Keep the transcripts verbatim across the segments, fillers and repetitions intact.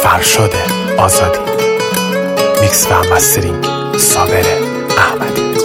فرشاد آزادی، میکس و مسترینگ صابر احمدی.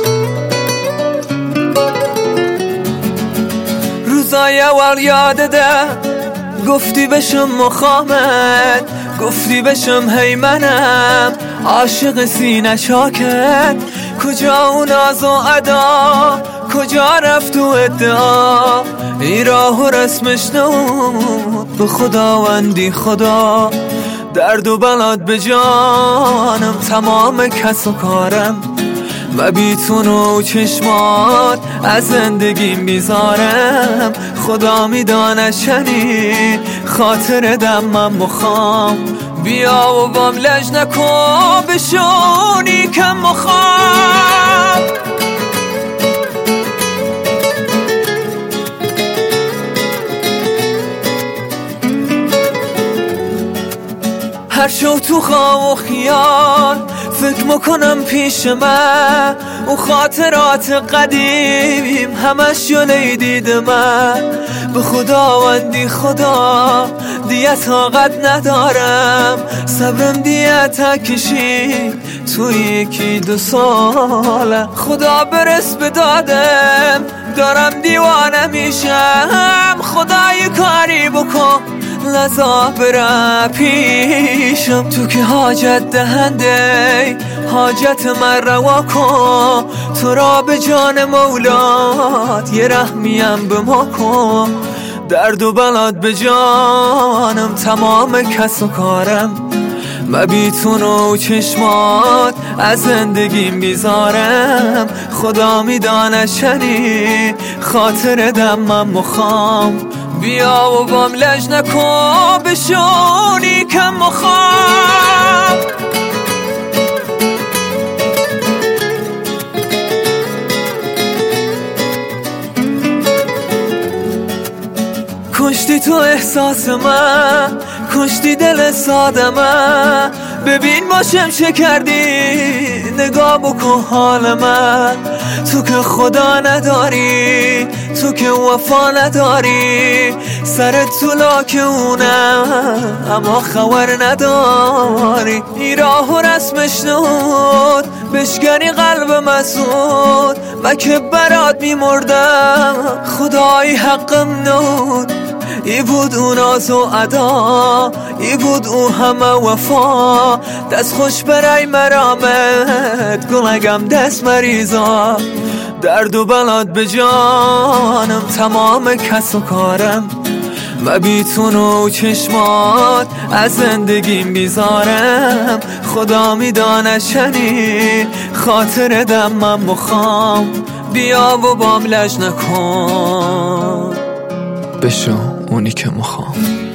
روزای اول یادته گفتی بشم مخامت، گفتی بشم هی منم عاشق سینه چاکت. کجا اون ناز و ادا، کجا رفت و ادعا، ای راه و رسمش نمود به خداوندی خدا. درد و بلاد به جانم، تمام کس و کارم و بیتون و چشمات از زندگیم بیزارم. خدا میدانه شنی خاطر دم من مخام، بیا و بام لج نکن بشونی کم مخام. هر شو تو خواب و خیال فکر میکنم پیش من، اون خاطرات قدیم همش جلوی دید من. به خداوندی خدا دیگه طاقت ندارم، صبرم دیگه تکشی توی یکی دو ساله. خدا برس به دادم، دارم دیوانه میشم. خدای کاری بکن لذا برم پیشم. تو که حاجت دهنده حاجت من روا کن، تو را به جان مولات یه رحمیم به ما کن. درد و بلاد به جانم، تمام کس و کارم و بیتون و چشمات از زندگیم بیزارم. خدا میدانه شنی خاطر دم من مخام، بیا و بام لج نکن بشونی کم مخام. کشتی تو احساس من، کشتی دل ساده من. ببین باشم چه کردی، نگاه بکن حال من. تو که خدا نداری، تو که وفا نداری، سرت تو لاک اونم اما خبر نداری. این راه و رسمش نود بشکنی قلب مسعود، و که برات میمردم خدایی حقم نود. ای بود اون ناز و ادا، ای بود او همه وفا. دست خوش برای مرامت گلگم دست مریضا. درد و بلاد به جانم، تمام کس و کارم و بیتون و چشمات از زندگیم بیزارم. خدا میدانه شنی خاطر دم من مخام، بیا و بام لج نکن بشو اونی که مخوام.